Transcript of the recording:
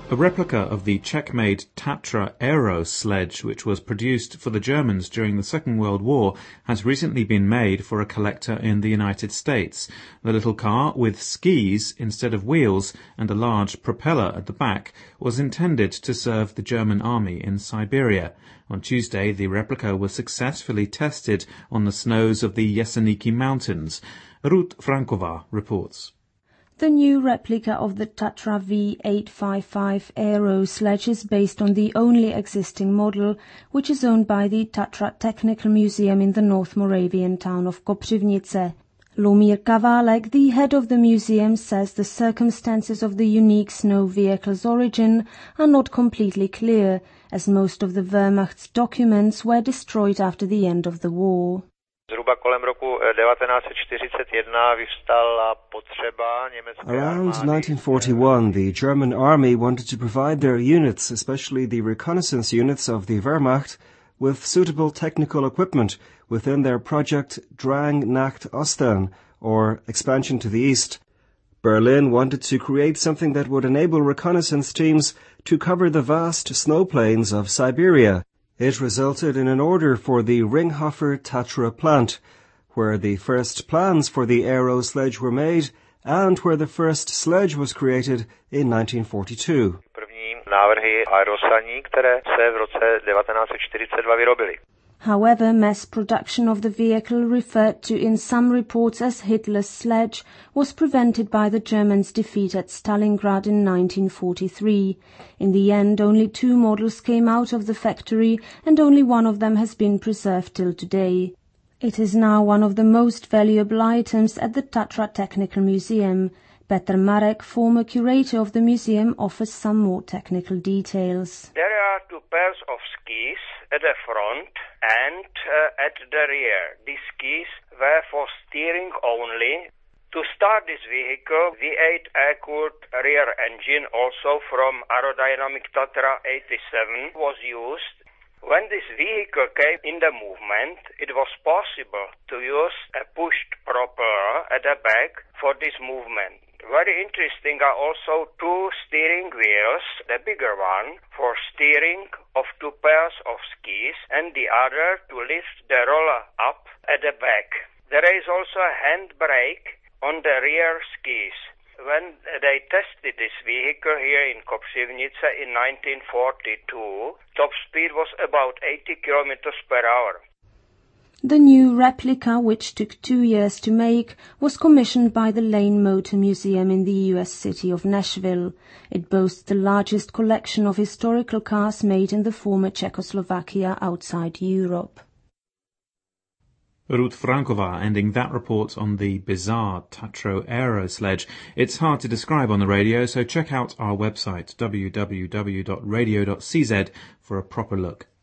A replica of the Czech-made Tatra Aero sledge, which was produced for the Germans during the Second World War, has recently been made for a collector in the United States. The little car, with skis instead of wheels and a large propeller at the back, was intended to serve the German army in Siberia. On Tuesday, the replica was successfully tested on the snows of the Yeseniki Mountains. Ruth Frankova reports. The new replica of the Tatra V855 Aero sledge is based on the only existing model, which is owned by the Tatra Technical Museum in the North Moravian town of Kopřivnice. Lomir Kavalek, the head of the museum, says the circumstances of the unique snow vehicle's origin are not completely clear, as most of the Wehrmacht's documents were destroyed after the end of the war. Zhruba kolem roku 1941 vyvstala potřeba německé Around 1941, the German army wanted to provide their units, especially the reconnaissance units of the Wehrmacht, with suitable technical equipment within their project Drang nach Osten, or expansion to the east. Berlin wanted to create something that would enable reconnaissance teams to cover the vast snow plains of Siberia. It resulted in an order for the Ringhofer Tatra plant, where the first plans for the Aero sledge were made and where the first sledge was created in 1942. První návrhy aeroslaní, které se v roce 1942 vyrobily. However, mass production of the vehicle, referred to in some reports as Hitler's sledge, was prevented by the Germans' defeat at Stalingrad in 1943. In the end, only 2 models came out of the factory, and only one of them has been preserved till today. It is now one of the most valuable items at the Tatra Technical Museum. Petr Marek, former curator of the museum, offers some more technical details. There are 2 pairs of skis at the front and at the rear. These skis were for steering only. To start this vehicle, V8 air-cooled rear engine, also from aerodynamic Tatra 87, was used. When this vehicle came in the movement, it was possible to use a pushed propeller at the back for this movement. Very interesting are also 2 steering wheels, the bigger one for steering of 2 pairs of skis and the other to lift the roller up at the back. There is also a handbrake on the rear skis. When they tested this vehicle here in Kopřivnice in 1942, top speed was about 80 kilometers per hour. The new replica, which took 2 years to make, was commissioned by the Lane Motor Museum in the U.S. city of Nashville. It boasts the largest collection of historical cars made in the former Czechoslovakia outside Europe. Ruth Frankova ending that report on the bizarre Tatra Aero sledge. It's hard to describe on the radio, so check out our website www.radio.cz for a proper look.